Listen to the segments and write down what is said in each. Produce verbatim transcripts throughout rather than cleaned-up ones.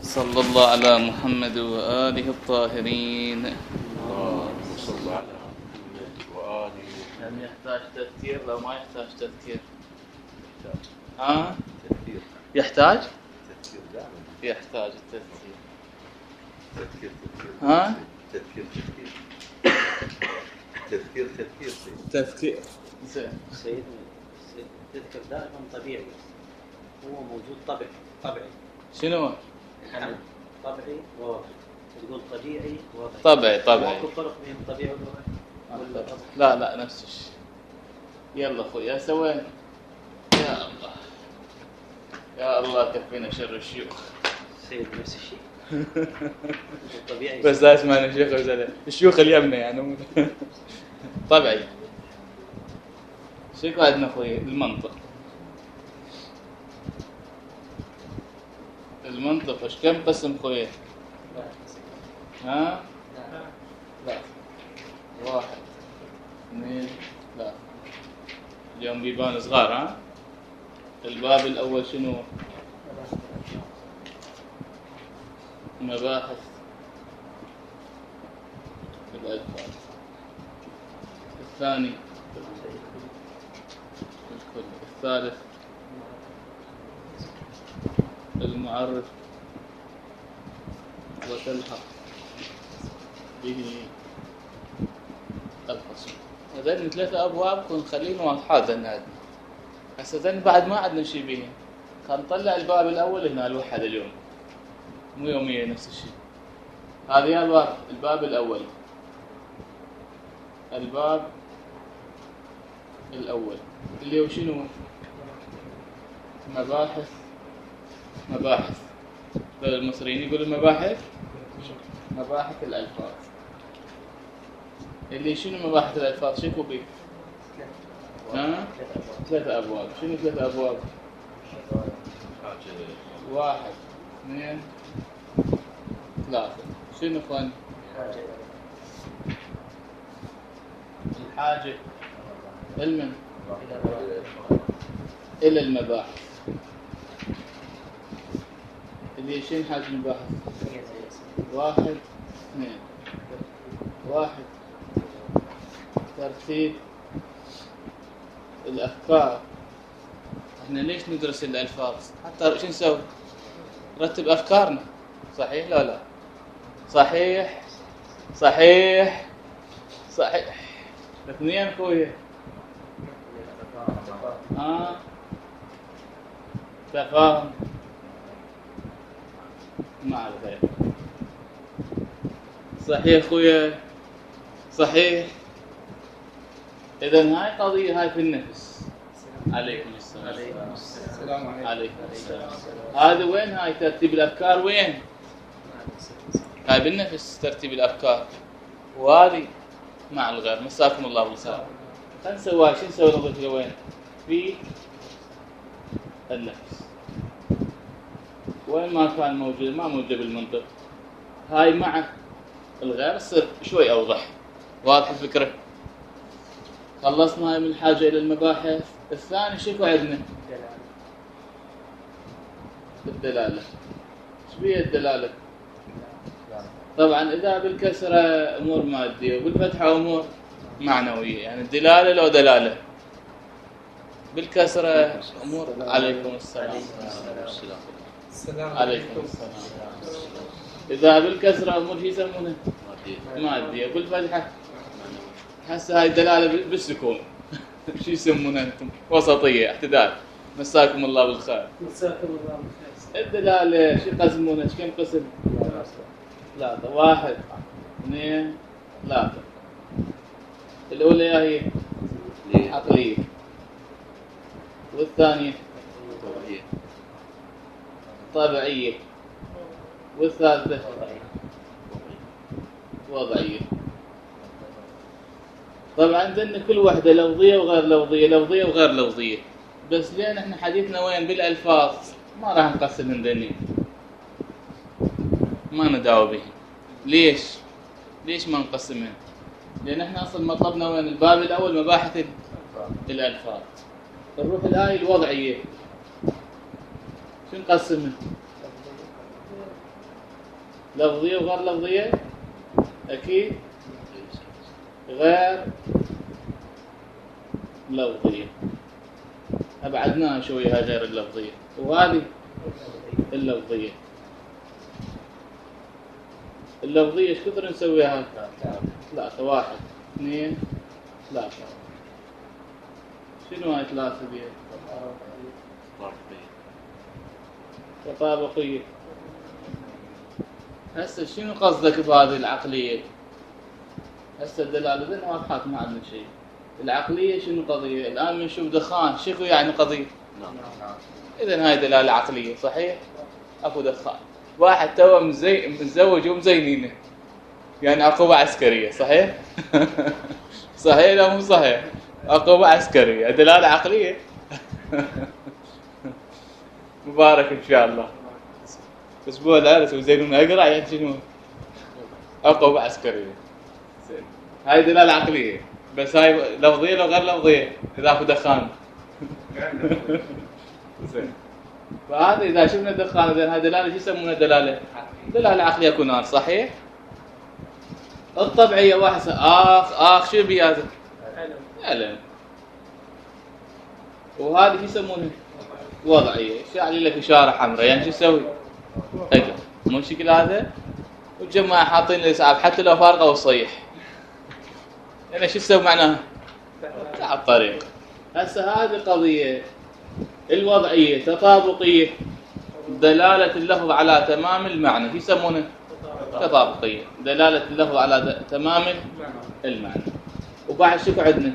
صلى الله على محمد وآله الطاهرين. اللهم صل على محمد وآله. هل يحتاج تذكير لو ما يحتاج تذكير؟ يحتاج ها؟ تذكير. يحتاج؟ تذكير دائما. يحتاج التذكير. تذكير تذكير. ها؟ تذكير تذكير. تذكير تذكير سيد. تذكير. زين. سيد تذكر دائما طبيعي، هو موجود طبعي طبعي شنو؟ يعني طبيعي ووضعي. تقول طبيعي ووضعي. طبعي طبعي. ماكو فرق بين الطبيعي والوضعي ولا طبيعي؟ لا لا نفس الشيء. يلا اخوي سوين. يا الله يا الله كفينا شر الشيوخ. سيد نفس الشيء. طبيعي بس لا اسمعنا الشيخ وزلة الشيوخ اليمنى يعني طبيعي. شو عندنا اخوي المنطق؟ المنطق ايش كم قسم خويه؟ ها؟ لا واحد اثنين ثلاثة. اليوم بيبان صغار. ها؟ الباب الأول شنو؟ مباحث الألفاظ. الثاني الكل. الثالث المعرف وتلحق به الفصل. هذين ثلاثة أبواب كن خلينا واضحات هنا. هسه ذن بعد ما عندنا شيء بيهم. خل نطلع الباب الأول هنا الوحد اليوم. مو يوميا نفس الشيء. هذه الباب الباب الأول. الباب الأول اللي هو شنو؟ مباحث مباحث. المصريين يقولوا مباحث مباحث الألفاظ. اللي شنو مباحث الألفاظ؟ شكو بيه؟ ها؟ ثلاثة أبواب. شنو ثلاثة أبواب؟ واحد اثنين ثلاثة. شنو فن؟ الحاجة علما إلى المباحث. اللي شنو حاجة المباحث؟ واحد اثنين واحد ترتيب الأفكار. احنا ليش ندرس الألفاظ؟ حتى شو نسوي؟ نرتب أفكارنا. صحيح لا لا؟ صحيح صحيح صحيح. اثنين خويه. ها؟ تفاهم مع الغير. صحيح خويا صحيح. إذن هاي قضية هاي في النفس. عليكم السلام. السلام عليكم السلام. هذا وين هاي ترتيب الأفكار وين؟ هاي بالنفس ترتيب الأفكار. وهذه مع الغير. مساكم الله بالخير. خلنا نسوي شو نسوي نظرة وين؟ في النفس. وين ما كان موجود ما موجود بالمنطق. هاي مع الغير تصير شوي أوضح. واضح الفكرة؟ خلصنا هاي من الحاجة إلى المباحث. الثاني شكو عندنا؟ الدلالة. ايش بيه الدلالة؟ طبعا إذا بالكسرة أمور مادية وبالفتحة أمور معنوية. يعني الدلالة لو دلالة. بالكسرة أمور. عليكم السلام. عليكم السلام. إذا بالكسرة أمور شو يسمونه؟ مادية. بالفتحة هسه هاي الدلالة بالسكون. شو يسمونها أنتم؟ وسطية اعتدال. مساكم الله بالخير. مساكم الله بالخير. الدلالة شو يقسمونها؟ ايش كم قسم؟ ثلاثة. واحد اثنين ثلاثة. الأولى هي عقلية. والثانية طبيعية. طبيعية. والثالثة وضعية. طبعا عندنا كل واحدة لفظية وغير لفظية. لفظية وغير لفظية. بس لأن احنا حديثنا وين بالألفاظ ما راح نقسم عندنا. ما نداوي به. ليش؟ ليش ما نقسمين؟ لأن احنا أصلا مطلبنا وين الباب الأول مباحث الألفاظ. نروح الآية الوضعية. شو نقسمها؟ لفظية وغير لفظية؟ أكيد غير لفظية، أبعدناها شوية هاي غير اللفظية، وهذه اللفظية. اللفظية ايش كثر نسويها؟ ثلاثة، واحد اثنين ثلاثة. شنو هاي ثلاثة دي؟ تطابقية. هسه شنو قصدك بهذه العقلية؟ هسه الدلالة ذن واضحات ما عندنا شيء. العقلية شنو قضية؟ الآن بنشوف دخان، شكو يعني قضية؟ نعم. إذن هاي دلالة عقلية صحيح؟ أكو دخان، واحد توه مزي... متزوج ومزينينه، يعني عقوبة عسكرية صحيح؟ صحيح لا مو صحيح؟ عقوبة عسكرية، دلالة عقلية. مبارك إن شاء الله. أسبوع العرس وزينون أقرأ يعني شنو؟ عقوبة عسكرية. هاي دلالة عقلية، بس هاي لفظية لو غير لفظية إذا أكو دخان. زين. فهذا إذا شفنا الدخان زين هاي دلالة شو يسمونها دلالة؟ دلالة عقلية كونان صحيح؟ الطبيعية واحد آخ آخ شو بيازه؟ علم. وهذه شو يسمونها؟ وضعية، شاعل لك إشارة حمراء يعني شو يسوي؟ أقل مو شكل هذا؟ والجماعة حاطين لي سحاب حتى لو فارقة وصيح. يعني شو يسوي معناها؟ على الطريق. هسه هذه قضية الوضعية تطابقية، دلالة اللفظ على تمام المعنى، يسمونه تطابقية، دلالة اللفظ على تمام المعنى. وبعد شو عندنا؟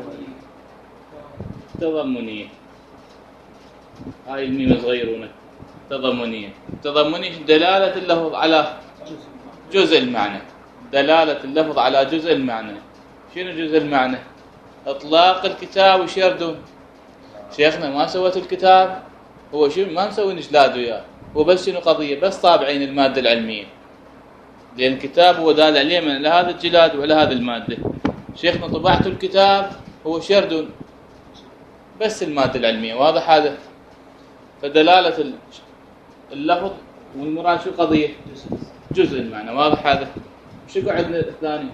تضمنية. هاي الميم صغيرونة. تضمنية. تضمنية دلالة اللفظ على جزء المعنى، دلالة اللفظ على جزء المعنى. شنو جزء المعنى؟ اطلاق الكتاب وشردون. شيخنا ما سويت الكتاب، هو شو ما مسوي نجلاد وياه، هو بس شنو قضيه؟ بس طابعين الماده العلميه، لان الكتاب هو دال عليه من هذا الجلاد وعلى هذه الماده. شيخنا طبعت الكتاب هو شردون بس الماده العلميه، واضح هذا؟ فدلاله اللفظ والمراد شو قضيه؟ جزء المعنى، واضح هذا؟ شو عندنا الثاني؟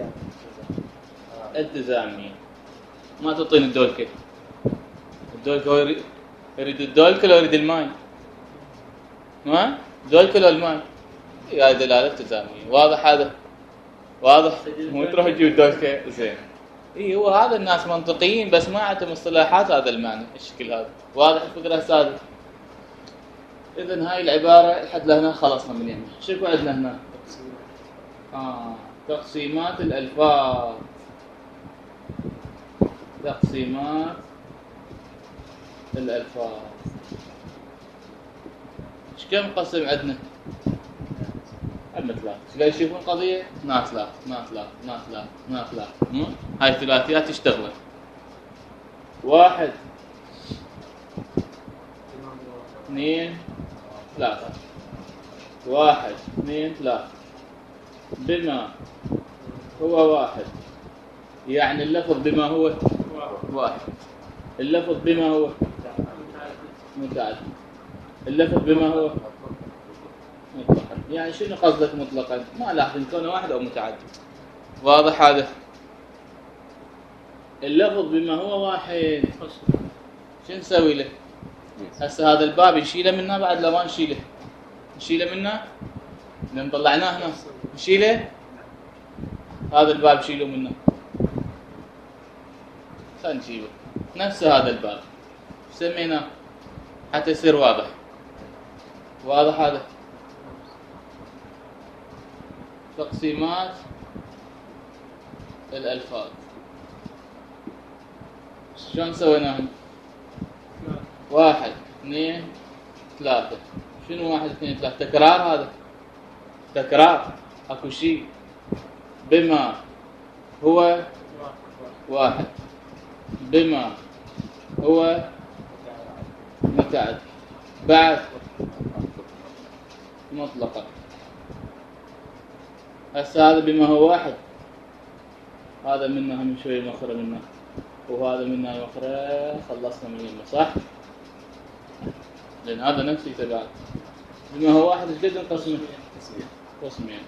التزاميه. ما تعطيني الدولكه، الدولكه هو يريد, يريد الدولكه ولا يريد الماء؟ ما دولكه ولا الماء؟ هاي دلاله التزاميه، واضح هذا؟ واضح؟ مو تروح تجيب الدولكه زين. اي هو هذا الناس منطقيين بس ما عندهم اصطلاحات هذا المعنى الشكل هذا، واضح الفكره استاذ؟ اذن هاي العباره لحد لهنا خلصنا من هنا. شوفوا عندنا هنا اه تقسيمات الالفاظ. تقسيمات الألفاظ. ايش كم قسم عندنا؟ عندنا ثلاث. ايش يشوفون قضية؟ اثنان ثلاث، اثنان ثلاث، اثنان ثلاث، اثنان ثلاث. هاي الثلاثيات تشتغل. واحد اثنين ثلاثة. واحد اثنين ثلاثة. بما هو واحد، يعني اللفظ بما هو واحد، اللفظ بما هو متعدد، اللفظ بما هو مطلقا. يعني شنو قصدك مطلقا؟ ما لاحظ كونه واحد او متعدد، واضح هذا؟ اللفظ بما هو واحد شو نسوي له؟ هسه هذا الباب نشيله منه بعد لا ما نشيله؟ نشيله منه لان طلعناه هنا، نشيله هذا الباب شيله منه، خلينا نجيبه نفس هذا الباب سميناه حتى يصير واضح. واضح هذا؟ تقسيمات الألفاظ شلون سويناها؟ واحد اثنين ثلاثة. شنو واحد اثنين ثلاثة؟ تكرار هذا، تكرار، اكو شيء. بما هو واحد، بما هو متعدد، بعد مطلقا. هسه هذا بما هو واحد، هذا منها من شوي مخرج منه، وهذا منها مخرج، خلصنا من يمه صح؟ لأن هذا نفسي تبعه. بما هو واحد ايش قد نقسمه؟ قسمين.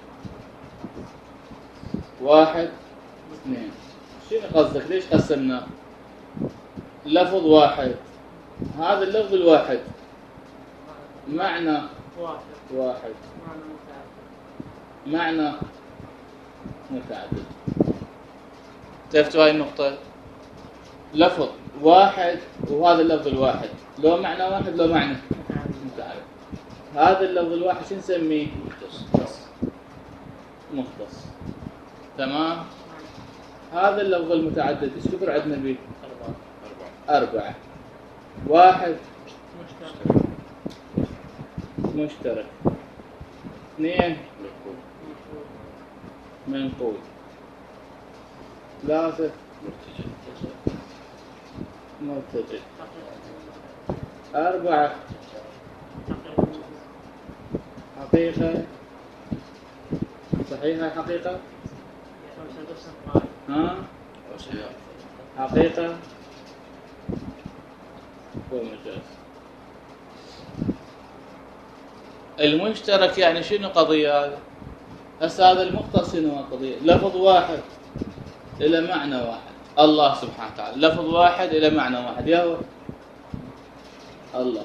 واحد اثنين. شنو قصدك؟ ليش قسمنا؟ لفظ واحد، هذا اللفظ الواحد معنى واحد واحد معنى متعدد. معنى متعدد. شفتوا هاي النقطة؟ لفظ واحد وهذا اللفظ الواحد لو معنى واحد لو معنى متعدد. هذا اللفظ الواحد شو نسميه؟ مختص. مختص. تمام؟ هذا اللفظ المتعدد ايش كثر عندنا به؟ أربعة. أربعة. واحد مشترك. مشترك. اثنين منقول. ثلاثة مرتجل. أربعة حقيقة. صحيحة حقيقة؟ ها؟ حقيقة ومجاز. المشترك يعني شنو قضية هذا؟ هسه هذا المختص شنو قضية؟ لفظ واحد إلى معنى واحد. الله سبحانه وتعالى لفظ واحد إلى معنى واحد. يا هو الله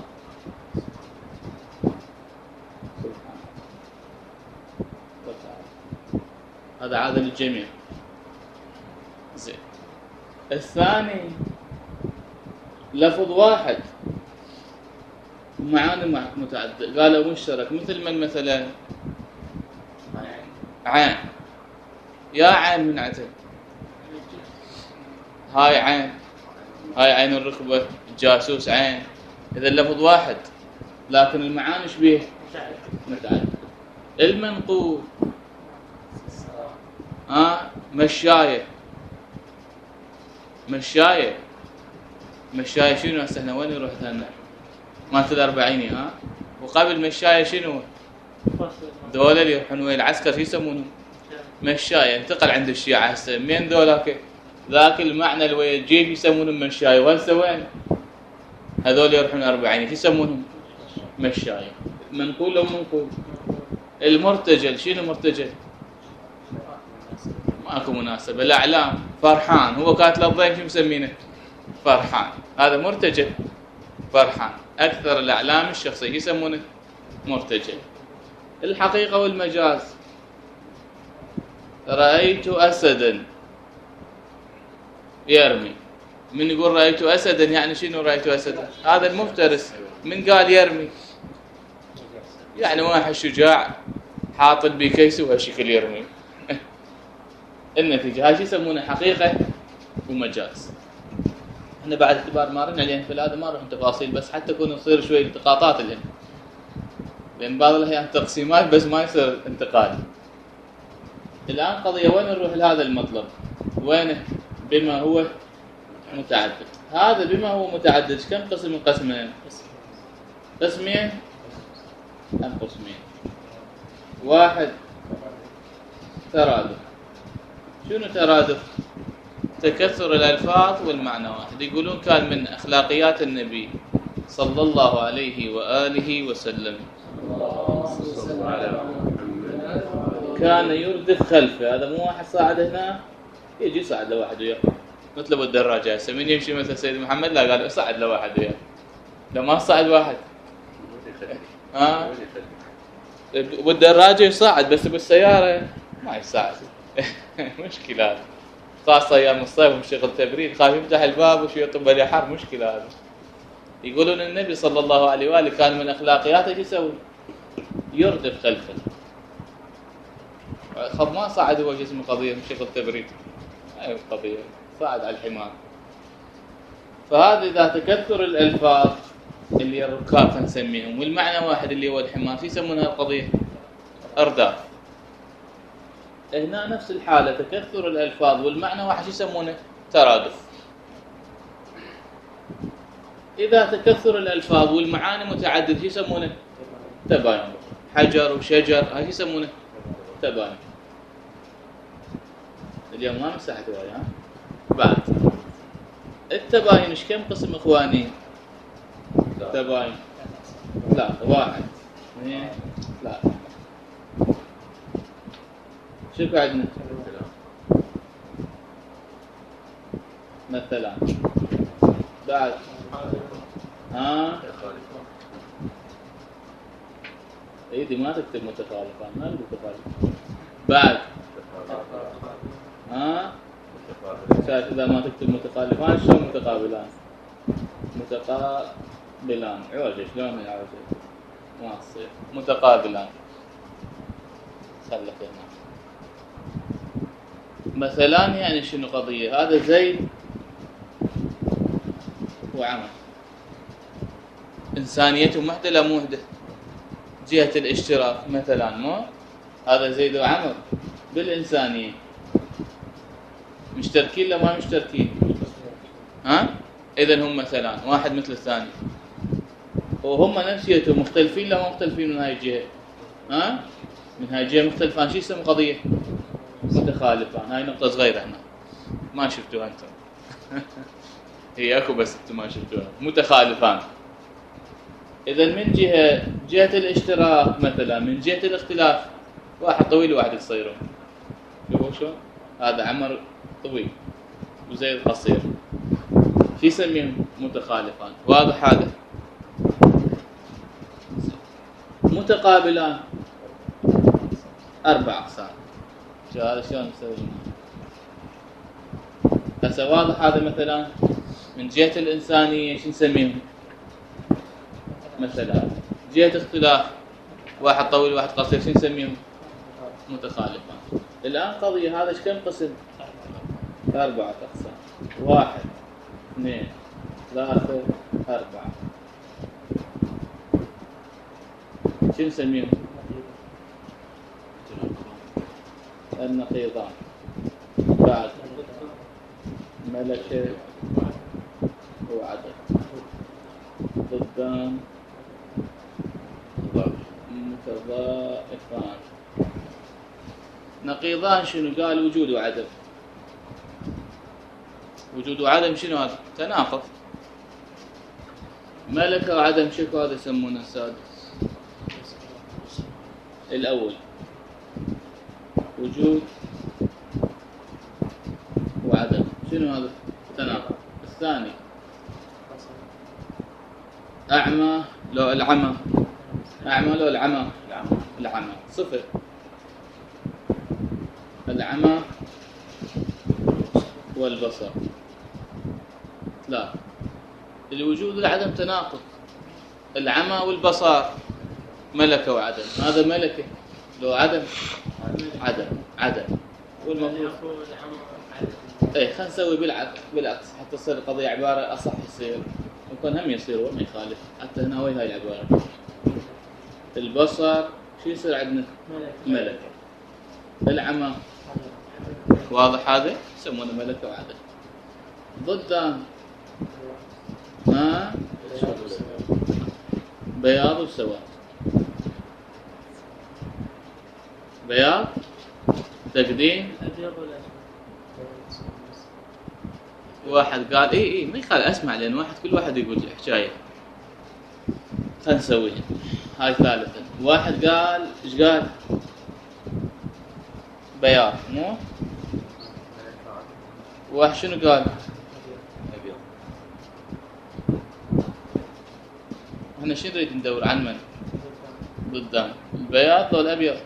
سبحانه وتعالى. هذا عادة للجميع. زين. الثاني لفظ واحد معاني متعددة. قالوا مشترك مثل من مثلا عين. يا عين من عتب. هاي عين، هاي عين الركبة. الجاسوس عين. إذا اللفظ واحد لكن المعاني ايش بيه؟ متعددة. المنقول ها آه مشاية. مشاية مشاية شنو هسه احنا وين نروح هنا؟ مالت الأربعيني ها؟ وقبل مشاية شنو؟ ذولا اللي يروحون ويا العسكر شو يسمونهم؟ مشاية. انتقل عند الشيعة هسه مين ذولاك؟ ذاك المعنى اللي ويا الجيش يسمونهم مشاية. وهسه وين؟ هذول يروحون الأربعيني شو يسمونهم؟ مشاية. منقول لو منقول. المرتجل شنو مرتجل؟ ماكو مناسبة. الأعلام فرحان. هو كاتل الضيم شو مسمينه؟ فرحان. هذا مرتجل. فرحان. أكثر الأعلام الشخصية يسمونه مرتجل. الحقيقة والمجاز. رأيت أسدا يرمي. من يقول رأيت أسدا يعني شنو رأيت أسدا؟ هذا المفترس. من قال يرمي؟ يعني واحد شجاع حاطل بكيسه وهالشكل يرمي. النتيجة هاي شو يسمونه؟ حقيقة ومجاز. احنا بعد اعتبار مارين عليهم في هذا ما نروح تفاصيل بس حتى يكون يصير شوي التقاطات لهم. لان بعض الاحيان تقسيمات بس ما يصير انتقال. الان قضية وين نروح لهذا المطلب؟ وينه؟ بما هو متعدد. هذا بما هو متعدد كم قسم من قسمين؟ قسمين ام قسمين؟ واحد ترادف. شنو ترادف؟ تكثر الألفاظ والمعنى واحد. يقولون كان من أخلاقيات النبي صلى الله عليه وآله وسلم كان يردف خلفه. هذا مو واحد صاعد هنا يجي صاعد لواحد وياه مثل ابو الدراجه. هسه من يمشي مثل سيد محمد لا قال صعد لواحد وياه. لو ما صعد واحد ها ابو الدراجه يصعد بس بالسياره ما يصعد. مشكلة. خاصة أيام الصيف ومشغل تبريد خايف يفتح الباب وشو يطب عليه حر. مشكلة هذا. يقولون النبي صلى الله عليه وآله كان من أخلاقياته ايش يسوي؟ يردف خلفه. خب ما صعد هو جسم قضية مشغل تبريد. أي القضية صعد على الحمار. فهذا إذا تكثر الألفاظ اللي الركاب نسميهم والمعنى واحد اللي هو الحمار شو يسمونها القضية؟ أرداف. هنا نفس الحالة تكثر الألفاظ والمعنى واحد شو يسمونه؟ ترادف. إذا تكثر الألفاظ والمعاني متعدد شو يسمونه؟ تباين. حجر وشجر هاي شو يسمونه؟ تباين. اليوم ما مسحت وياي ها؟ بعد التباين ايش كم قسم اخواني؟ تباين ثلاثة. واحد اثنين ثلاثة. شوف عندنا مثلا بعد ها ايدي ما تكتب متخالفان ما نقول متخالف بعد ها شايف اذا ما تكتب متخالفان شلون متقابلان متقابلان عوج شلون يعوج ما تصير متقابلان خلك هنا مثلا يعني شنو قضيه هذا زيد وعمر انسانيتهم وحده لا مو وحده جهه الاشتراك مثلا مو هذا زيد وعمر بالانسانيه مشتركين لا ما مشتركين ها اذا هم مثلا واحد مثل الثاني وهم نفسيتهم مختلفين لا ما مختلفين من هاي الجهه ها من هاي الجهه مختلفان شو اسمه قضيه متخالفان هاي نقطه صغيره هنا ما شفتوها انتم هي اكو بس انتم ما شفتوها متخالفان اذا من جهه جهه الاشتراك مثلا من جهه الاختلاف واحد طويل وواحد قصير شوفوا شلون هذا عمر طويل وزيد قصير شو يسميهم متخالفان واضح هذا متقابلان اربع اقسام شو هذا شلون نسوي هسه واضح هذا مثلا من جهه الانسانيه شو نسميهم مثلا جهه اختلاف واحد طويل وواحد قصير شو نسميهم متخالفان الان قضيه هذا ايش كم قسم اربعه اقسام واحد اثنين ثلاثه اربعه شو نسميهم النقيضان بعد ملكه وعدد ضدان متضائفان نقيضان شنو قال وجود وعدم وجود وعدم شنو هذا تناقض ملكه وعدم شكو هذا يسمونه السادس الاول وجود وعدم شنو هذا تناقض الثاني اعمى لو العمى اعمى لو العمى العمى صفر العمى والبصر لا الوجود والعدم تناقض العمى والبصر ملكه وعدم هذا ملكه لو عدم عدم عدم والمفروض اي خلينا نسوي بالعكس بالعكس حتى تصير القضيه عباره اصح يصير ممكن هم يصير وما يخالف حتى هنا وين هاي العباره البصر شو يصير عندنا ملكه العمى واضح هذا يسمونه ملكه وعدم ضدان ها بياض وسواد بياض تقديم واحد قال اي اي ما يخالف اسمع لان واحد كل واحد يقول حكايه خلينا نسويها هاي ثالثا واحد قال ايش قال بياض مو واحد شنو قال ابيض احنا شنو نريد ندور عن من ضدان البياض ولا الابيض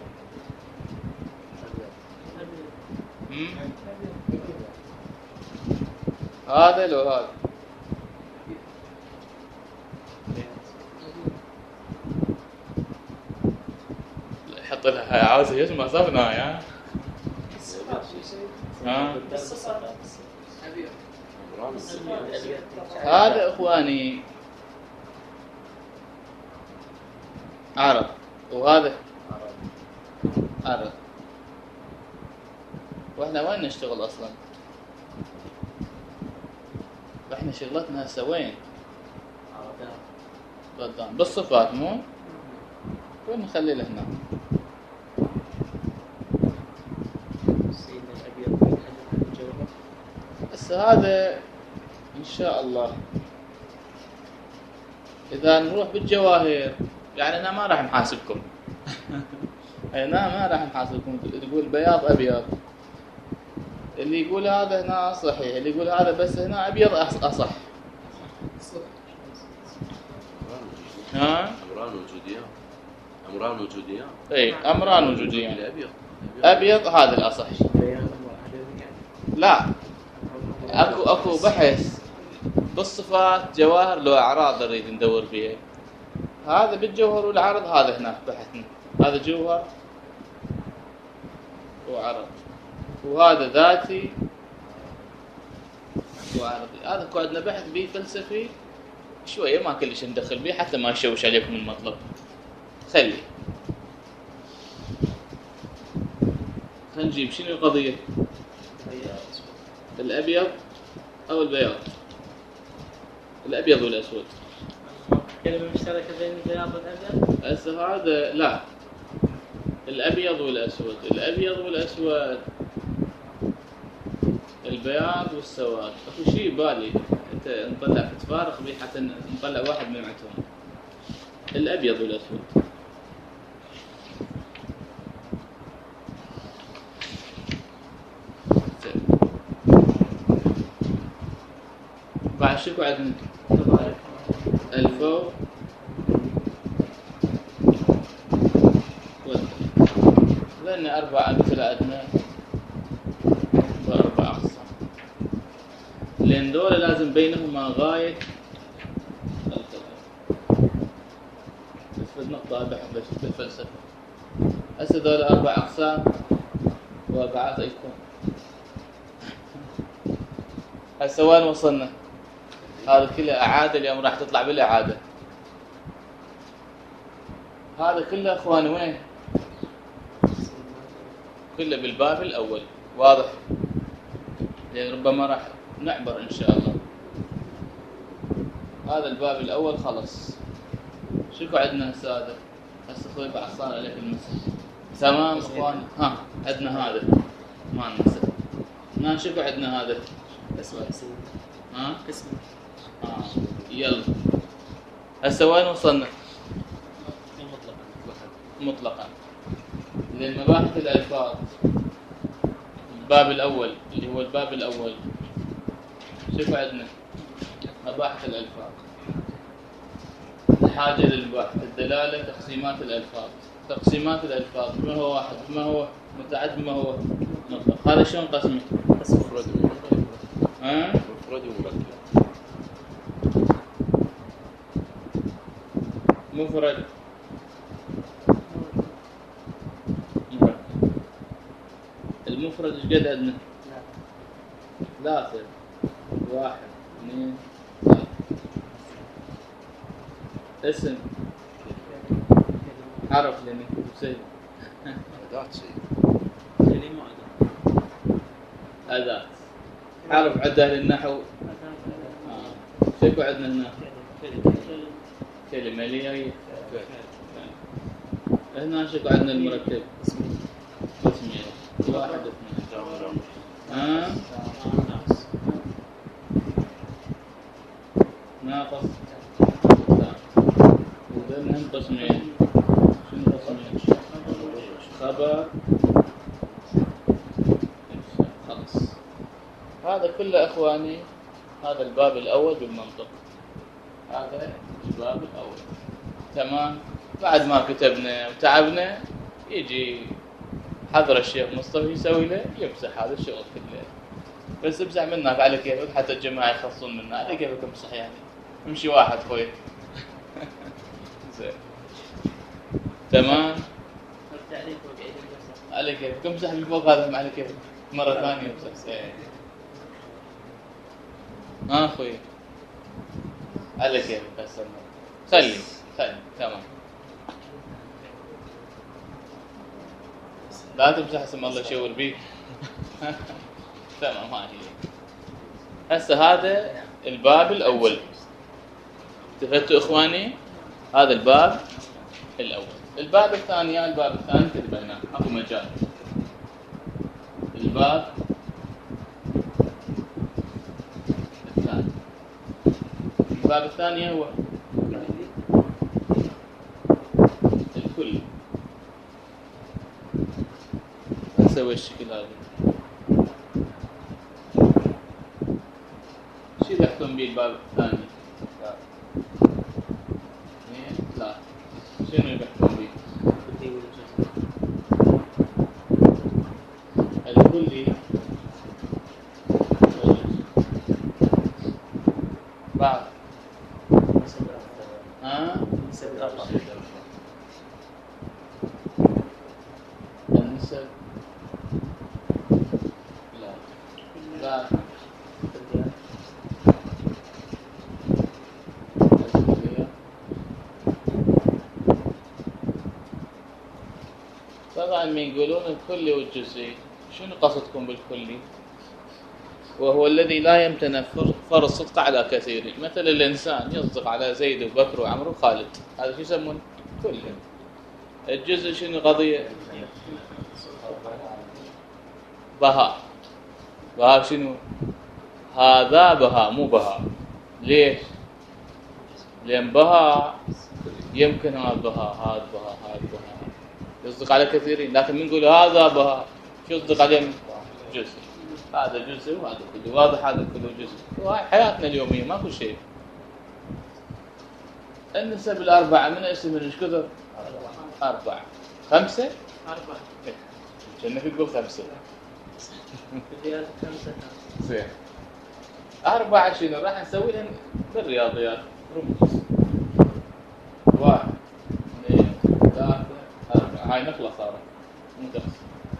هذا لو هذا يحط لها هاي عاوزه ايش ما صفنا يا ها هذا اخواني عرب وهذا عرب واحنا وين نشتغل اصلا احنا شغلتنا هسه وين قدام بالصفات مو وين نخلي له هنا سيدنا الابيض الجوهر هسه هذا ان شاء الله اذا نروح بالجواهر يعني انا ما راح نحاسبكم اي نعم ما راح نحاسبكم. تقول بياض ابيض، اللي يقول هذا هنا صحيح، اللي يقول هذا بس هنا ابيض أص- اصح. ها امران وجوديان، امران وجوديان. اي امران وجوديان. الابيض ابيض هذا الاصح. لا اكو اكو بحث بالصفات جواهر لو اعراض نريد ندور فيها. هذا بالجوهر والعرض، هذا هنا بحثنا. هذا جوهر وعرض، وهذا ذاتي وعرضي. هذا كو عندنا بحث به فلسفي شويه، ما كلش ندخل به حتى ما يشوش عليكم المطلب. خلي خلينا نجيب شنو القضيه، الابيض او البياض، الابيض والاسود. كلمة مشتركة بين البياض والأبيض. هسه هذا لا، الابيض والاسود، الابيض والاسود، البياض والسواد. اكو شيء بالي انت نطلع في تفارق به حتى نطلع واحد من عندهم. الابيض والاسود. بعد شكو عندنا الفوق والتحت. لأن أربع أمثلة عندنا وأربع أقسام، لأن دول لازم بينهما غاية التغير. بس نقطة بحث بالفلسفة. هسه دول أربع أقسام وأربعات أيقون. هسه وين وصلنا؟ هذا كله إعادة، اليوم راح تطلع بالإعادة. هذا كله اخواني وين؟ كله بالباب الاول. واضح؟ يعني ربما راح نعبر ان شاء الله. هذا الباب الاول خلص. شوفوا عندنا هسه هذا هسه اخوي بعد صار عليك المسح. تمام اخواني. ها عندنا هذا ما ننسى. هنا شوفوا عندنا هذا اسمه اسمه ها اسمه اه يلا هسه وين وصلنا؟ مطلقا للمباحث الألفاظ. الباب الأول اللي هو الباب الأول. شوفوا عندنا مباحث الألفاظ، الحاجة للبحث، الدلالة، تقسيمات الألفاظ. تقسيمات الألفاظ ما هو واحد، ما هو متعدد، ما هو مطلق. هذا شلون قسمه؟ مفرد ومركب. ها؟ مفرد ومركب. مفرد المفرد ايش قد عندنا؟ ثلاثة. واحد اثنين ثلاثة. اسم حرف لأنه سهل. أداة شيء. كلمة أداة. حرف عدة للنحو. آه. شكو عندنا هنا؟ كلمة اللي هي هنا. شكو عندنا المركب؟ اسمية. واحد اثنين. ها؟ ناقص. وذنهم قسمين. شنو قسمين؟ خبر. خلاص. هذا كله اخواني هذا الباب الاول بالمنطق. هذا الباب الاول. تمام. بعد ما كتبنا وتعبنا يجي حضر الشيخ مصطفى يسوي له يمسح هذا الشغل كله. بس امسح منك على كيفك حتى الجماعه يخلصون منا على كيفك امسح يعني. امشي واحد خوي. زين. تمام. على كيفك امسح من فوق هذا على كيفك مره ثانيه امسح. زين. ها اخوي على كيفك هسه خلي خلي تمام. لا تمسح اسم الله يشاور بيك. تمام هاي هي. هسه هذا الباب الاول. التفتوا اخواني؟ هذا الباب الاول. الباب الثاني الباب الثاني كتب هنا اكو مجال. الباب الثاني. الباب الثاني هو الكل. نسوي الشكل هذا. شو يحكم به الباب الثاني؟ اثنين ثلاثة. شنو يحكم به؟ الكلي بعد ها النسب لا لا طبعا من يقولون الكلي والجزئي، شنو قصدكم بالكلي؟ وهو الذي لا يمتنع فرض الصدق على كثير، مثل الإنسان يصدق على زيد وبكر وعمر وخالد، هذا شو يسمون كلي. الجزء شنو قضية؟ بهاء. بهاء شنو؟ هذا بهاء مو بهاء. ليش؟ لأن بهاء يمكن هذا بهاء هذا بهاء هذا بهاء يصدق على كثيرين، لكن من نقول هذا بهاء شو يصدق عليه؟ جزء. هذا جزء وهذا كله، واضح هذا كله جزء. وهاي حياتنا اليومية ماكو شيء. النسب الأربعة من اسم من ايش كثر؟ أربعة. خمسة؟ أربعة. كأنك تقول خمسة. الرياض خمسة. زين. أربعة شنو؟ راح نسوي لهم بالرياضيات رموز. واحد، اثنين، ثلاثة، أربعة. هاي نقلة صارت. مو درس.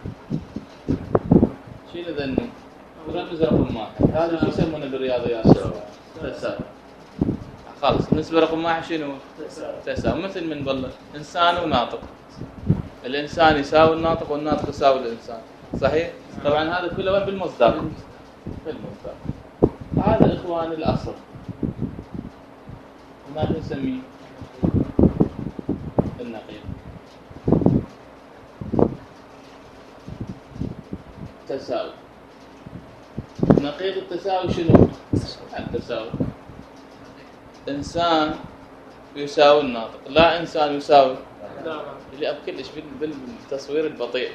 شنو ذني؟ رمز رقم واحد. هذا شو يسمونه بالرياضيات؟ تساوي. خلاص بالنسبة رقم واحد شنو؟ تساوي. مثل من بالله إنسان وناطق. الإنسان يساوي الناطق والناطق يساوي الإنسان. صحيح؟ طبعا هذا كله وين بالمصداق؟ بالمصداق. هذا إخواني الأصل. ما نسميه النقيض. تساوي. نقيض التساوي شنو؟ التساوي. إنسان يساوي الناطق، لا إنسان يساوي. اللي أبكلش بالتصوير البطيء.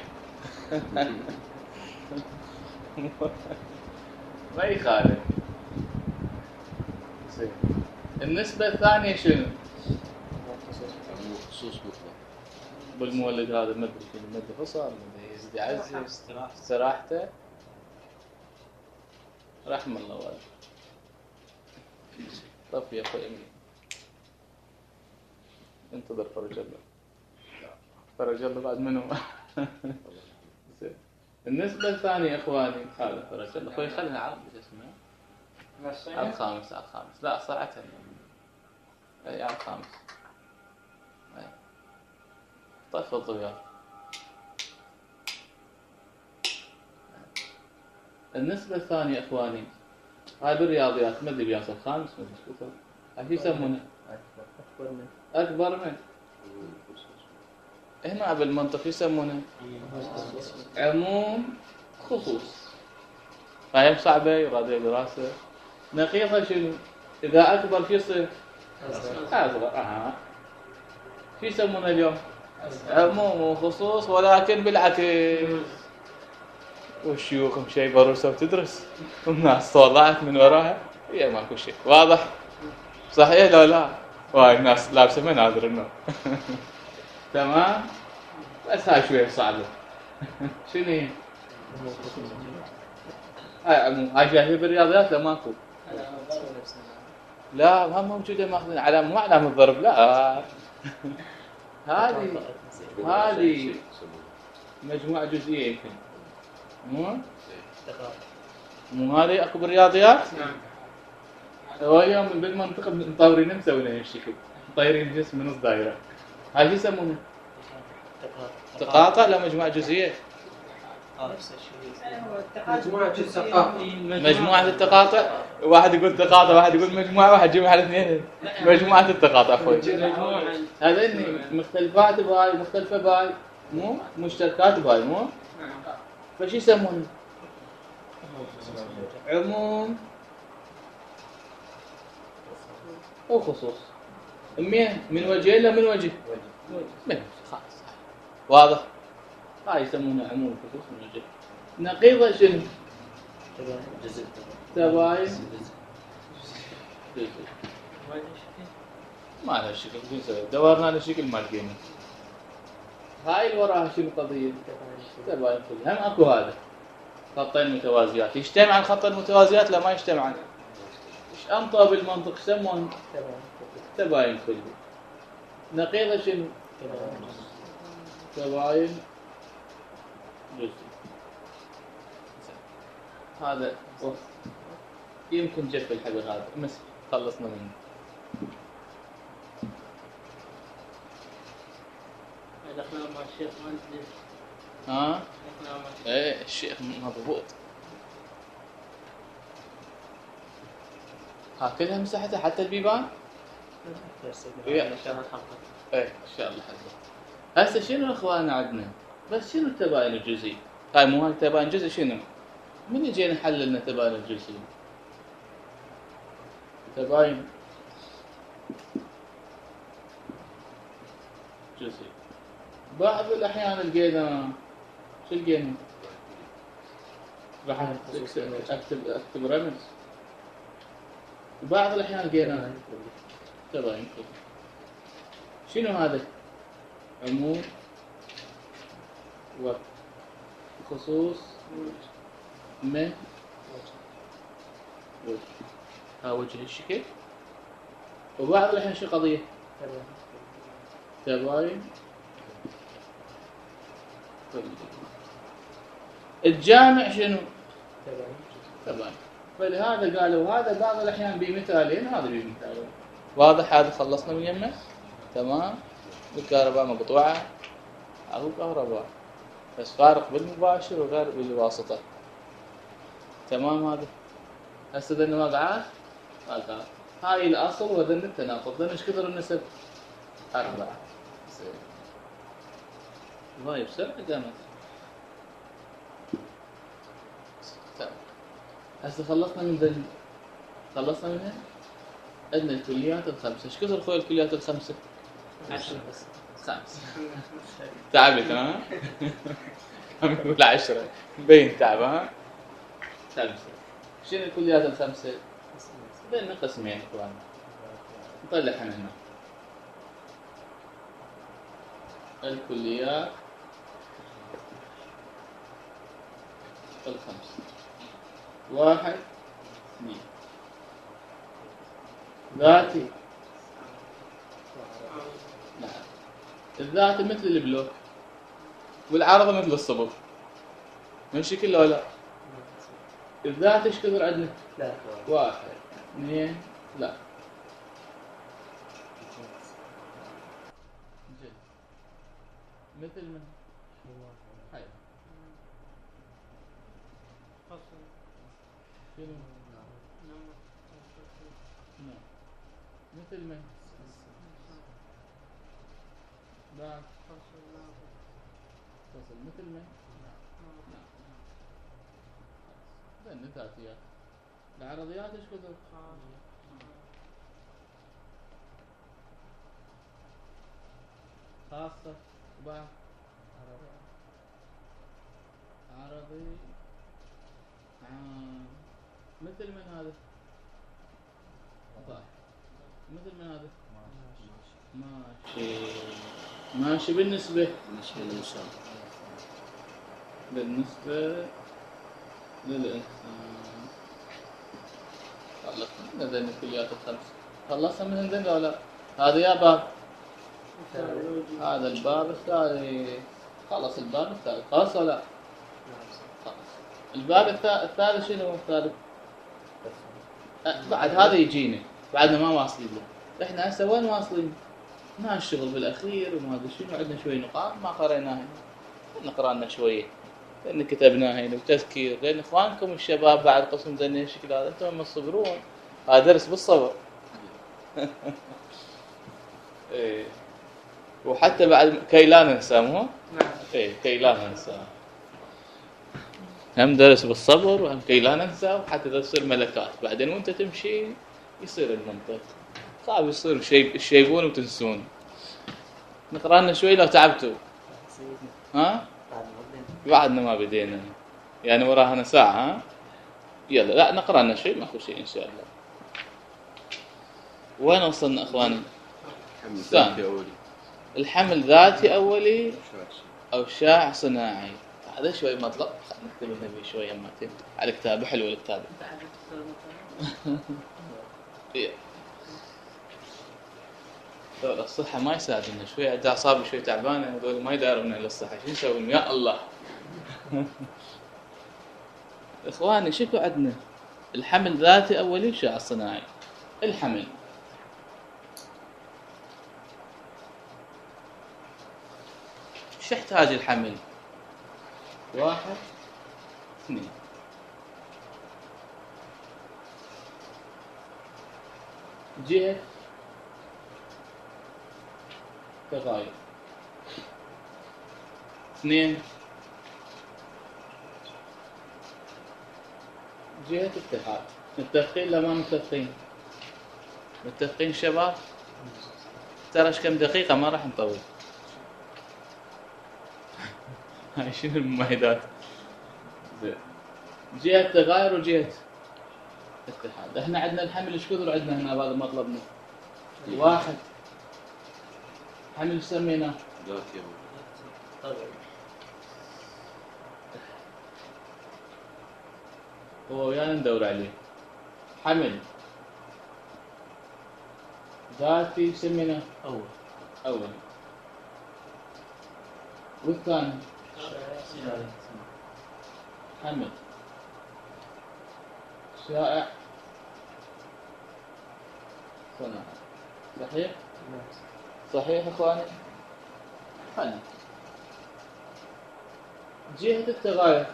ما يخالف. النسبة الثانية شنو؟ خصوص مطلق. بالمولد هذا ما ادري شنو مد فصل مد يزيد يعزز استراحته. رحم الله والد. طف يا اخوي امين. انتظر فرج الله. فرج الله بعد منو؟ النسبة الثانية اخواني هذا فرج الله. اخوي خلينا عربي اسمه. الخامس الخامس لا صراحة اي على الخامس. طف الضياء. النسبة الثانية اخواني هاي بالرياضيات ما ادري بياس الخامس ما ادري شو هاي يسمونه أكبر من اكبر من. هنا بالمنطق يسمونه عموم خصوص. فاهم صعبة يراد دراسة. نقيضها شنو؟ إذا أكبر شو يصير؟ أصغر. أها. شو يسمونه اليوم؟ عموم وخصوص ولكن بالعكس. والشيوخ مشي بروسة وتدرس والناس طلعت من وراها هي ماكو شيء. واضح؟ صحيح لو لا؟ واي الناس لابسة مناظر النوم. تمام؟ بس هاي شوية صعبة. شنو هي؟ هاي عموم. هاي شايفة بالرياضيات لا ماكو. لا ما موجودة ماخذين على مو علامة الضرب لا. هذه هذه مجموعة جزئية يمكن. مو؟ مو هذه اكو بالرياضيات؟ نعم. هو اليوم بالمنطقة مطورين مسوينها هالشكل. مطيرين جسم من نص دائرة. هاي شو يسمونه؟ تقاطع لا مجموعة جزئية؟ نفس الشيء. مجموعة التقاطع. مجموعة التقاطع. واحد يقول تقاطع واحد يقول مجموعة واحد يجيب على اثنين. مجموعة التقاطع اخوي. هذا اني مختلفات بهاي مختلفة بهاي مو مشتركات بهاي مو؟ فش يسمونه؟ عموم أو خصوص. من من وجهين لا من وجه؟ من خلاص. واضح؟ هاي يسمونها عموم الخصوص الموجب. نقيضه شنو؟ جزء تباين جزء. جزء. ما له شكل. ما لها شكل، شو نسوي؟ دورنا على شكل ما لقينا. هاي اللي وراها شنو قضية؟ تباين كلها. هم اكو هذا خطين متوازيات، يجتمع الخط المتوازيات لا ما يجتمعان. ايش انطى بالمنطق يسمون تباين كلي. نقيضه شنو؟ تباين جزء. هذا وصف. يمكن جف الحبر هذا مس خلصنا منه. دخلنا مع الشيخ ما ندري. ها؟ دخلنا مع الشيخ. ايه الشيخ مضبوط. ها كلها مساحتها حتى البيبان؟ إيه. إن شاء الله الحلقة. ايه ان شاء الله حلو. هسه شنو اخواننا عندنا؟ بس شنو التباين الجزئي؟ هاي مو هاي التباين الجزئي شنو؟ من يجينا نحلل لنا التباين الجزئي؟ تباين جزئي. بعض الاحيان لقينا شو لقينا؟ راح اكتب اكتب اكتب رمز. بعض الاحيان لقينا تباين كلي. شنو هذا؟ عموم وخصوص من وجه. ها وجه الشكل. وبعض الأحيان شو قضية؟ تباين الجامع شنو؟ تباين. فلهذا قالوا هذا بعض الأحيان بمثالين هذا بمثالين. واضح هذا خلصنا من يمه؟ تمام. الكهرباء مقطوعة أو كهرباء بس فارق بالمباشر وغير بالواسطة. تمام. هذا هسه ذن واقعات واقعات. هاي الأصل وذن التناقض. ذن ايش كثر النسب؟ أربعة. واي بسرعة قامت. تمام. هسه خلصنا من ذن. خلصنا منها. عندنا الكليات الخمسة. ايش كثر خوي الكليات الخمسة؟ عشرة بس. خمسة. تعبت ها؟ عم يقول عشرة. مبين تعب ها؟ خمسة. شنو الكليات الخمسة؟ بين قسمين اخوان. نطلعها من هنا. الكليات الخمسة. واحد اثنين. ذاتي. نعم. الذاتي مثل البلوك والعرضة مثل الصبغ. ماشي كله ولا؟ الذات ايش كثر عندنا؟ لا. واحد اثنين لا. جد. مثل من؟ هاي. فصل. شنو؟ نعم. نعم. مثل من؟ بعد فصل. فصل مثل من؟ نعم. ذن الذاتيات. العرضيات ايش كثر؟ خاصة. بعد عرضي عام. مثل من هذا؟ طيب. مثل من هذا؟ ماشي. ماشي بالنسبة بالنسبة للإنسان بالنسبة للإنسان. خلصنا من هذين الكليات الخمس. خلصنا من هذين ولا؟ هذا يا باب. هذا الباب الثاني. خلص الباب الثالث. خلص ولا؟ خلص. الباب الثالث شنو الثالث؟ بعد هذا يجينا. بعدنا ما واصلين له. احنا هسه وين واصلين؟ ما الشغل بالاخير وما ادري شنو. عندنا شوي نقاط ما قريناها. نقرا لنا شويه لان كتبناها هنا وتذكير لان اخوانكم الشباب بعد قسم زين الشكل هذا انتم تصبرون. هذا درس بالصبر. ايه وحتى بعد كي لا ننسى مو؟ نعم. ايه كي لا ننسى. هم درس بالصبر وهم كي لا ننسى وحتى تصير ملكات. بعدين وانت تمشي يصير المنطق. صعب يصير شيء الشيبون وتنسون. نقرأ لنا شوي لو تعبتوا. ها؟ بعدنا ما بدينا يعني وراهنا ساعة ها؟ يلا لا نقرأ لنا شيء ماكو شيء إن شاء الله. وين وصلنا أخواني؟ حمل ثاني. ذاتي أولي الحمل ذاتي أولي شاشة. أو شاع صناعي. هذا شوي مطلب خلينا نكتب لنا فيه شوية ماتين على الكتاب حلو الكتاب. الصحة ما يساعدنا شوي عند أعصابي شوي تعبانة هذول ما يدارون إلا الصحة شو نسوي يا الله. إخواني شكو عندنا الحمل ذاتي أولي وشاع صناعي. الحمل شو يحتاج الحمل؟ واحد اثنين جهة تغاير، اثنين جهة اتحاد. متفقين لا ما متفقين؟ متفقين شباب؟ ترى ايش كم دقيقة ما راح نطول. هاي شنو المميزات؟ زين جهة تغاير وجهة اتحاد. احنا عندنا الحمل ايش كثر عندنا هنا بهذا مطلبنا؟ واحد. حمل ايش سميناه؟ ذاتي أولي. هو ويانا ندور عليه. حمل ذاتي سميناه أول أول. والثاني حمل شائع صناعي. صحيح؟ صحيح اخواني؟ خلنا جهة التغاير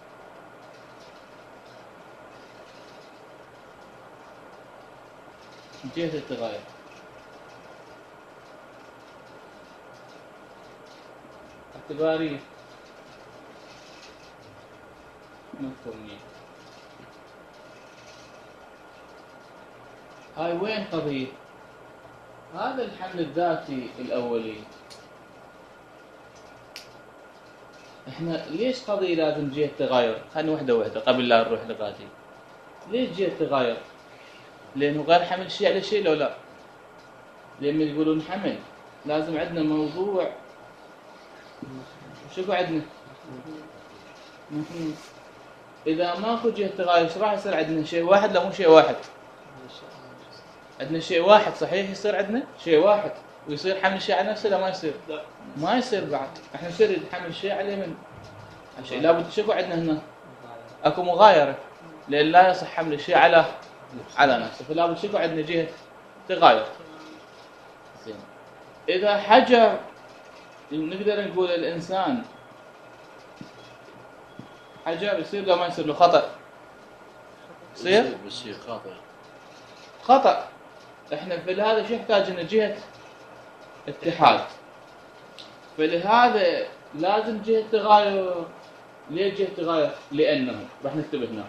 جهة التغاير اعتبارية مفهومية. هاي وين قضية؟ هذا الحمل الذاتي الأولي احنا ليش قضية لازم جهة تغاير؟ خلينا وحدة وحدة قبل لا نروح لغادي. ليش جهة تغاير؟ لأنه غير حمل شيء على شيء لو لا؟ لما يقولون حمل لازم عندنا موضوع. شو عندنا؟ إذا ماكو جهة تغاير ايش راح يصير عندنا؟ شيء واحد لا مو شيء واحد؟ عندنا شيء واحد صحيح يصير عندنا شيء واحد ويصير حمل شيء على نفسه لا ما يصير؟ لا ما يصير بعد. احنا نصير حمل شيء عليه من شيء لابد شكو عندنا هنا اكو مغايرة لأن لا يصح حمل الشيء على على نفسه فلا بد شكو عندنا جهة تغاير. زين إذا حجر نقدر نقول الإنسان حجر يصير له ما يصير له خطأ؟ يصير؟ بس هي خاطئة. خطأ. احنا في هذا شو يحتاج لنا جهة اتحاد. فلهذا لازم جهة تغاير. ليه جهة تغاير؟ لأنه راح نكتب هنا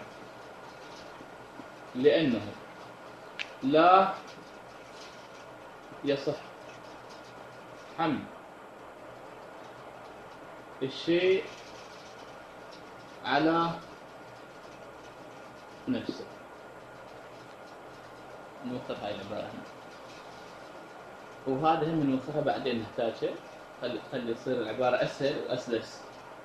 لأنه لا يصح حمل الشيء على نفسه. نوثق هاي العبارة هنا وهذا هم نوثقها بعدين نحتاجها. خلي خلي يصير العبارة أسهل وأسلس.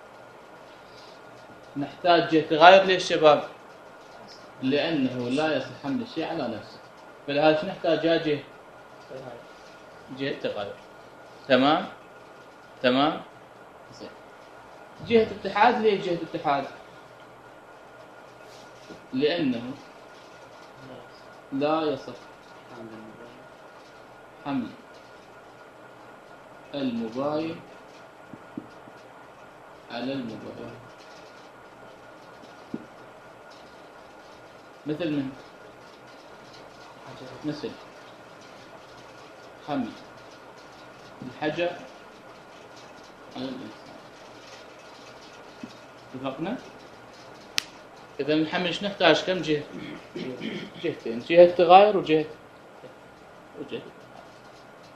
نحتاج جهة تغاير ليش شباب؟ لأنه لا يصح حمل الشيء على نفسه. فلهذا شو نحتاج جهة جهة تغاير. تمام؟ تمام؟ زين. جهة اتحاد ليه جهة اتحاد؟ لأنه لا يصح حمل المباين على المباين. مثل من؟ مثل حمل الحجر على الإنسان. اتفقنا؟ إذا نحمل ايش نحتاج؟ كم جهة؟ جهتين، جهة تغاير وجهة وجهة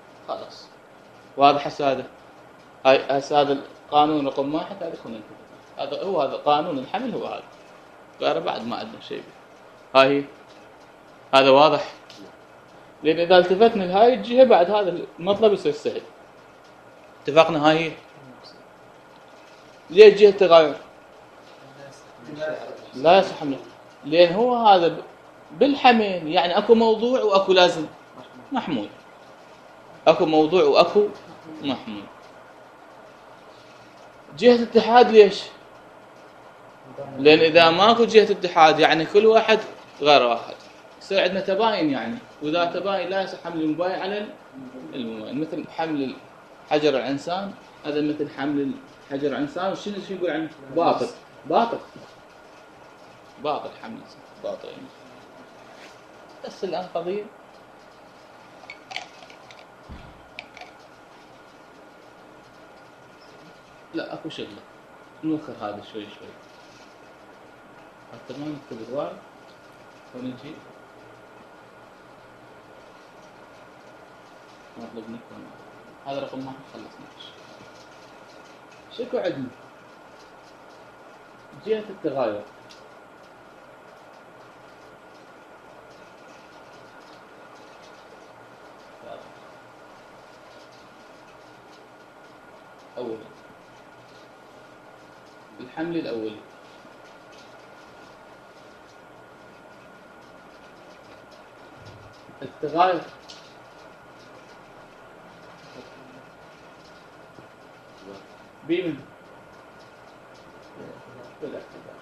خلاص. واضح هسه هذا؟ هاي هسه هذا القانون رقم واحد هذا يكون انتبه. هذا هو هذا قانون الحمل، هو هذا غير بعد ما عندنا شيء به. هاي هي. هذا واضح، لأن إذا التفتنا لهاي الجهة بعد هذا المطلب يصير سهل. اتفقنا؟ هاي هي. ليه جهة تغير؟ لا يصح حمله، لأن هو هذا بالحمل يعني أكو موضوع وأكو لازم محمول، أكو موضوع وأكو محمول. جهة اتحاد ليش؟ لأن إذا ماكو جهة اتحاد يعني كل واحد غير واحد، يصير عندنا تباين يعني، وإذا تباين لا يصح حمل المباين على المباين. مثل حمل حجر الإنسان، هذا مثل حمل حجر الإنسان، وشنو شو يقول عنه؟ باطل. باطل باطل حمل باطل يعني. بس الآن قضية لا اكو شغله نوخر هذا شوي شوي حتى ما نكتب الواو ونجي نطلب منكم هذا رقم واحد. خلصنا. شكو عندنا جهة التغاير. أولا الحمل الأولي التغاير بمن بالاعتبار.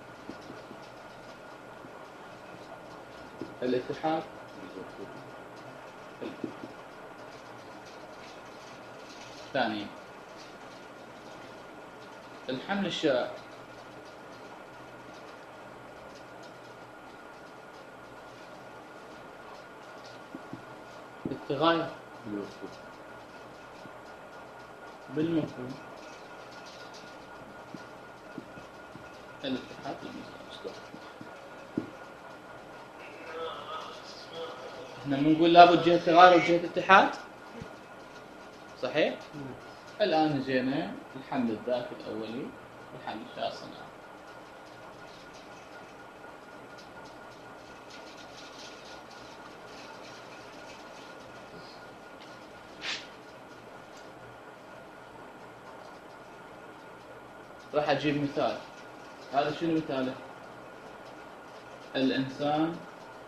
الاتحاد ثانيا الحمل الشائع التغاير بالمفهوم الاتحاد بالمصدر. احنا بنقول لابد جهة تغاير وجهة اتحاد صحيح؟ الآن جينا الحمل الذاتي الأولي والحمل الشائع الصناعي. راح أجيب مثال. هذا شنو مثاله؟ الإنسان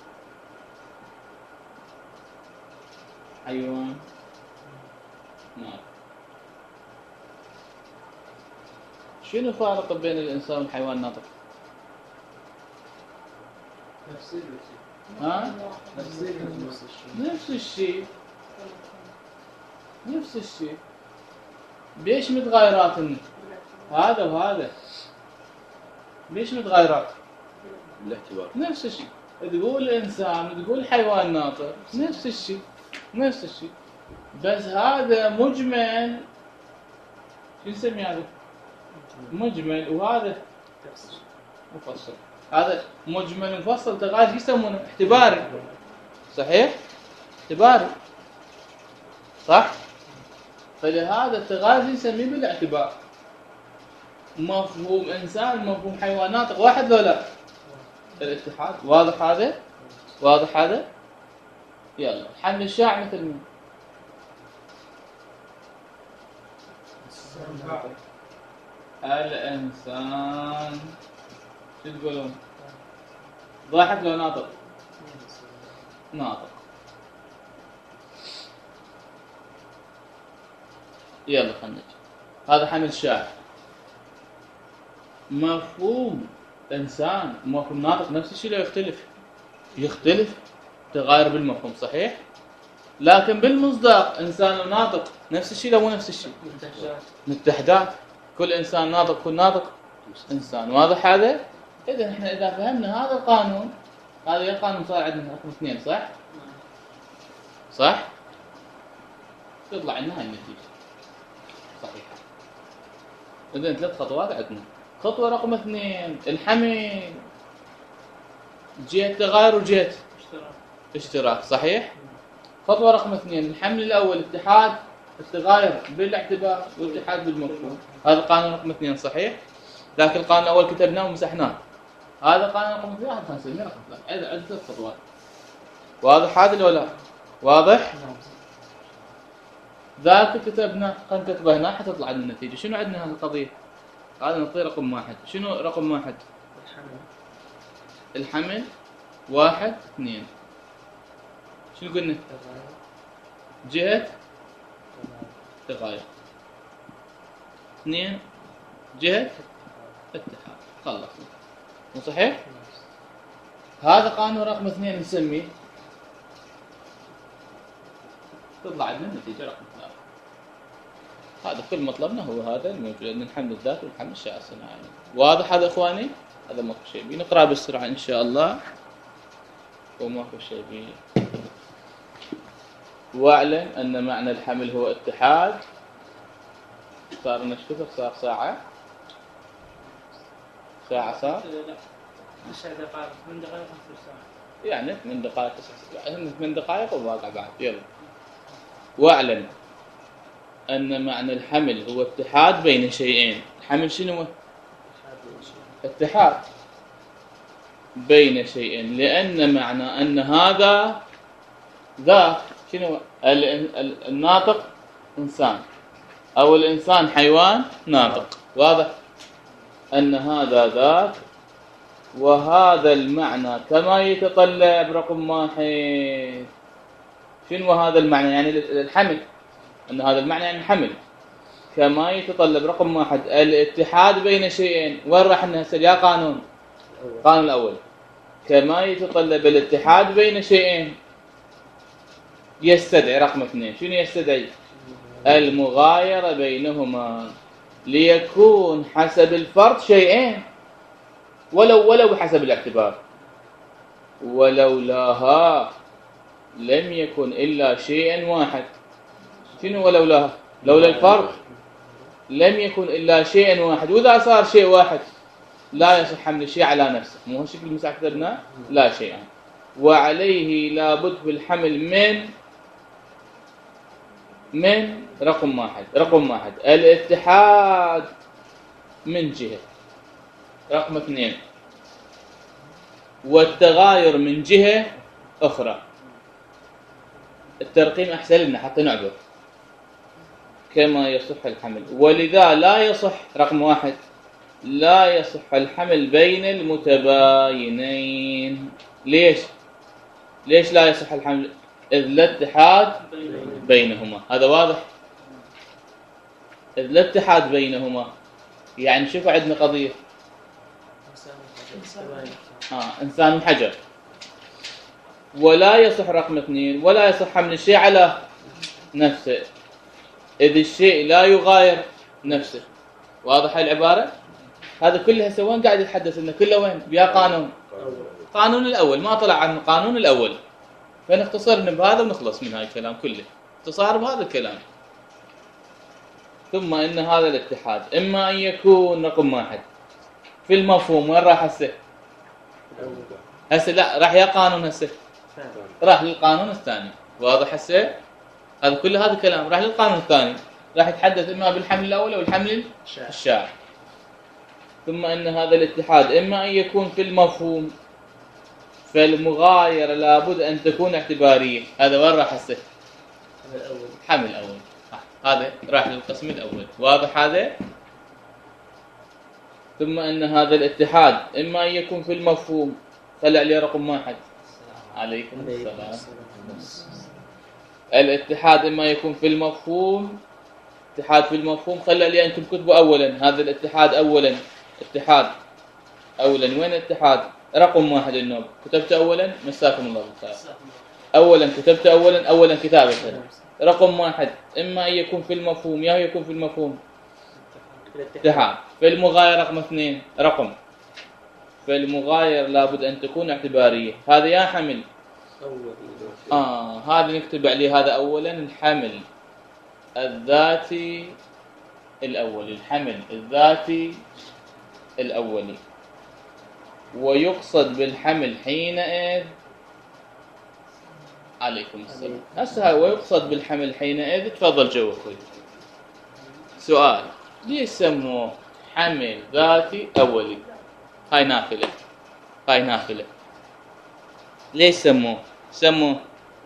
حيوان نار. شنو الفارق بين الإنسان والحيوان الناطق؟ نفس الشيء. ها؟ نفس الشيء. نفس الشيء. نفس الشيء. بيش متغيرات إنه هذا وهذا؟ بيش متغيرات؟ بالاعتبار. نفس الشيء. تقول إنسان تقول حيوان ناطق نفس الشيء نفس الشيء، بس هذا مجمل شو نسمي هذا؟ مجمل، وهذا مفصل. هذا مجمل مفصل تغاير يسمونه اعتباري صحيح؟ اعتباري صح؟ فلهذا التغاير نسميه بالاعتبار. مفهوم إنسان مفهوم حيوانات واحد لو لا؟ الاتحاد. واضح هذا؟ واضح هذا؟ يلا الحمل الشائع مثل مين؟ الإنسان شو تقولون؟ ضاحك لو ناطق؟ ناطق. يلا خلنا نجي. هذا حمل شائع. مفهوم إنسان مفهوم ناطق نفس الشيء لو يختلف؟ يختلف. تغاير بالمفهوم صحيح، لكن بالمصداق إنسان وناطق نفس الشيء لو مو نفس الشيء؟ متحدات. كل إنسان ناطق كل ناطق إنسان. واضح هذا؟ إذا إحنا إذا فهمنا هذا القانون، هذا القانون صار عندنا رقم اثنين صح؟ صح؟ تطلع لنا هاي النتيجة صحيحة. إذا ثلاث خطوات عندنا. خطوة رقم اثنين الحمل جهة تغاير وجهة اشتراك صحيح؟ خطوة رقم اثنين الحمل الأول اتحاد التغاير بالاعتبار والاتحاد بالمفهوم. هذا قانون رقم اثنين صحيح؟ ذاك القانون الأول كتبناه ومسحناه. هذا قانون رقم واحد خمسة سنين رقم ثلاثة عدة خطوات. واضح هذا ولا لا؟ واضح؟ ذاك كتبنا خلينا نكتبه هنا حتطلع لنا النتيجة. شنو عندنا هذه القضية؟ هذا نعطيه رقم واحد. شنو رقم واحد؟ الحمل. الحمل واحد اثنين. شنو قلنا؟ جهة تغاير. اثنين جهة اتحاد. خلصنا. مو صحيح؟ هذا قانون رقم اثنين نسميه تطلع عندنا النتيجة رقم ثلاثة. هذا كل مطلبنا هو هذا الموجود عندنا الحمل الذاتي والحمل الشائع الصناعي. واضح هذا اخواني؟ هذا ماكو شيء بيه. نقرأ بسرعة ان شاء الله وماكو شيء بيه. واعلم ان معنى الحمل هو اتحاد. صار لنا كثر؟ صار ساعة. ساعة صار؟ لا تسع دقائق من دقائق خمس ساعات. يعني من دقائق تسع من دقائق وواقع بعد. يلا. واعلم أن معنى الحمل هو اتحاد بين شيئين. الحمل شنو؟ اتحاد بين شيئين، لأن معنى أن هذا ذاك شنو؟ الناطق إنسان أو الإنسان حيوان ناطق. واضح؟ أن هذا ذاك وهذا المعنى كما يتطلب رقم واحد. شنو هذا المعنى؟ يعني الحمل، أن هذا المعنى يعني الحمل كما يتطلب رقم واحد الاتحاد بين شيئين. وين راح لنا هسه؟ يا قانون القانون الأول كما يتطلب الاتحاد بين شيئين يستدعي رقم اثنين. شنو يستدعي؟ المغايرة بينهما ليكون حسب الفرض شيئين ولو ولو بحسب الاعتبار. ولولاها لم يكن إلا شيئا واحد. شنو ولولاها؟ لولا الفرق لم يكن إلا شيئا واحد. وإذا صار شيء واحد لا يصح حمل الشيء على نفسه. مو هالشكل مساحة كتبنا لا شيئا. وعليه لابد بالحمل من من رقم واحد. رقم واحد الاتحاد من جهة. رقم اثنين والتغاير من جهة أخرى. الترقيم أحسن لنا حتى نعبر. كما يصح الحمل. ولذا لا يصح رقم واحد لا يصح الحمل بين المتباينين. ليش؟ ليش لا يصح الحمل؟ إذ لا اتحاد بينهما. هذا واضح؟ إذ لا اتحاد بينهما. يعني شوفوا عندنا قضية آه إنسان وحجر. ولا يصح رقم اثنين ولا يصح حمل الشيء على نفسه إذ الشيء لا يغاير نفسه. واضح العبارة؟ هذا كلها سوين قاعد يتحدث لنا كله وين؟ بيا قانون قانون الأول ما طلع عن القانون الأول. فنختصرنا بهذا ونخلص من هاي الكلام كله. اختصار بهذا الكلام. ثم إن هذا الاتحاد إما أن يكون رقم واحد في المفهوم. وين راح هسه؟ هسه لا راح يا قانون هسه راح للقانون الثاني. واضح هسه؟ هذا كل هذا الكلام راح للقانون الثاني. راح يتحدث إما بالحمل الأول أو الحمل الشائع. ثم إن هذا الاتحاد إما أن يكون في المفهوم فالمغايرة لابد أن تكون اعتبارية. هذا وين راح هسه؟ الحمل الأول. هذا راح للقسم الأول. واضح هذا؟ ثم أن هذا الاتحاد إما أن يكون في المفهوم. طلع لي رقم واحد. عليكم السلام. الاتحاد إما يكون في المفهوم. اتحاد في المفهوم خلى لي أنتم كتبوا أولا هذا الاتحاد أولا. اتحاد أولا. وين الاتحاد؟ رقم واحد النوب كتبت أولا. مساكم الله بالخير. أولا كتبت أولا أولا كتابة. رقم واحد إما أن يكون في المفهوم يا يكون في المفهوم اتحاد. في المغاير رقم اثنين رقم. في المغاير لابد أن تكون اعتبارية. هذا يا حمل آه هذا نكتب عليه هذا أولا الحمل الذاتي الأولي. الحمل الذاتي الأولي. ويقصد بالحمل حينئذ عليكم السلام. هسه ويقصد بالحمل حينئذ. تفضل جو اخوي. سؤال ليش سموه حمل ذاتي أولي. هاي نافلة، هاي نافلة. ليش سموه؟ سموه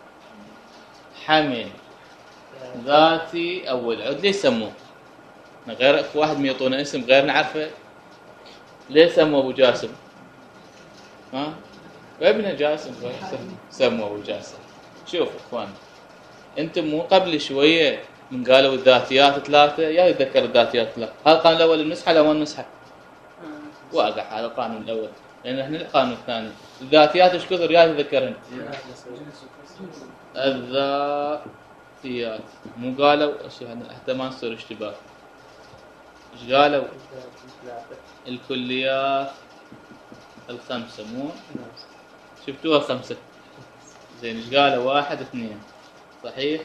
حمل ذاتي أولي. عود ليش سموه؟ غير واحد ما يعطونا اسم غير نعرفه. ليش سموه أبو جاسم؟ ها؟ ابن جاسم سموه أبو جاسم. شوف إخوان، أنتم مو قبل شوية من قالوا الذاتيات ثلاثة، يا يتذكر الذاتيات ثلاثة. هذا القانون الأول المسحة لو ما المسحة واقع. هذا القانون الأول، لأن احنا القانون الثاني الذاتيات ايش كثر يا تذكرن؟ الذاتيات مو قالوا حتى ما نصير اشتباه. ايش قالوا؟ الكليات الخمسة مو شفتوها خمسة؟ زين ايش قالوا؟ واحد اثنين صحيح؟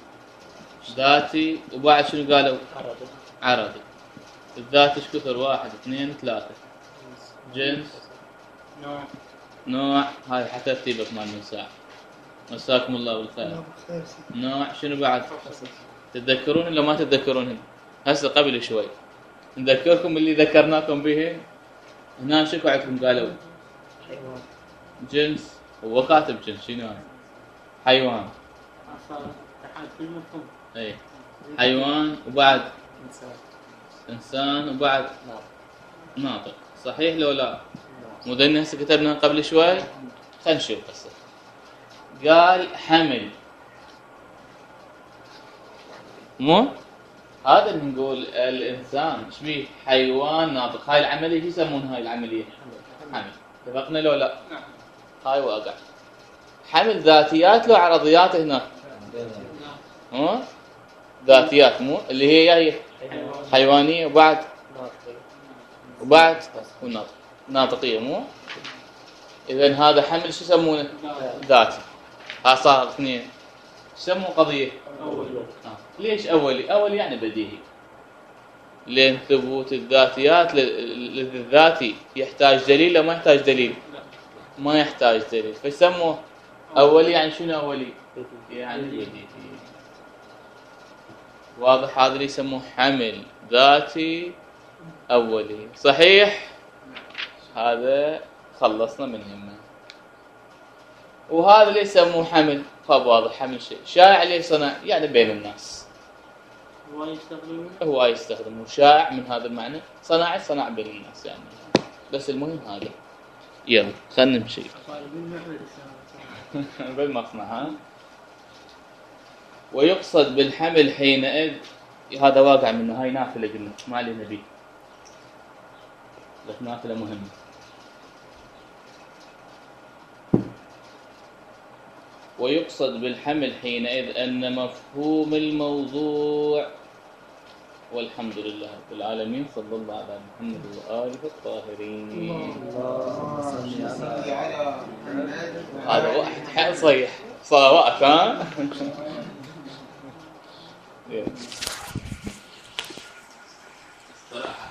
ذاتي وبعد شنو قالوا؟ عرضي. الذات ايش كثر؟ واحد اثنين ثلاثة. جنس نوع نوع هاي حتى ترتيبك مال من ساعة. مساكم الله بالخير. نوع شنو بعد؟ تتذكرون ولا ما تتذكرون؟ هسه قبل شوي نذكركم اللي ذكرناكم به هنا. شكو عندكم قالوا؟ حيوان. جنس هو كاتب جنس شنو هاي؟ حيوان. صار اتحاد في المفهوم. اي حيوان وبعد انسان. انسان وبعد نعم. ناطق. صحيح لو لا؟ مو ذني هسه كتبنا قبل شوي. خلينا نشوف هسه. قال حمل، مو هذا اللي نقول الانسان ايش بيه؟ حيوان ناطق. هاي العمليه شو يسمون هاي العمليه؟ حمل. اتفقنا لو لا؟ نعم. هاي واقع. حمل ذاتيات لو عرضيات هنا؟ ها ذاتيات مو اللي هي يا هي حيوانيه وبعد وبعد وناطق ناطقيه مو. اذا هذا حمل شو يسمونه؟ ذاتي. ها صار اثنين. سموا قضيه أول. آه. ليش اولي؟ اولي يعني بديهي، لان ثبوت الذاتيات للذاتي يحتاج دليل او ما يحتاج دليل؟ ما يحتاج دليل. فسموه اولي. يعني شنو اولي؟ يعني بديهي. واضح؟ هذا اللي يسموه حمل ذاتي اولي. صحيح؟ هذا خلصنا من همه. وهذا اللي يسموه حمل خاب واضح. حمل شيء شائع ليه صنع يعني بين الناس. هو يستخدمون. هو يستخدمه شائع من هذا المعنى. صناعي صنع بين الناس يعني. بس المهم هذا. يلا خلينا نمشي بالمصنع. ها ويقصد بالحمل حينئذ هذا واقع منه. هاي نافلة قلنا ما علينا بيه، بس نافلة مهمة. ويقصد بالحمل حينئذ أن مفهوم الموضوع. والحمد لله رب العالمين. صلى الله على محمد وآله الطاهرين. هذا واحد حق صيح صلوات. ها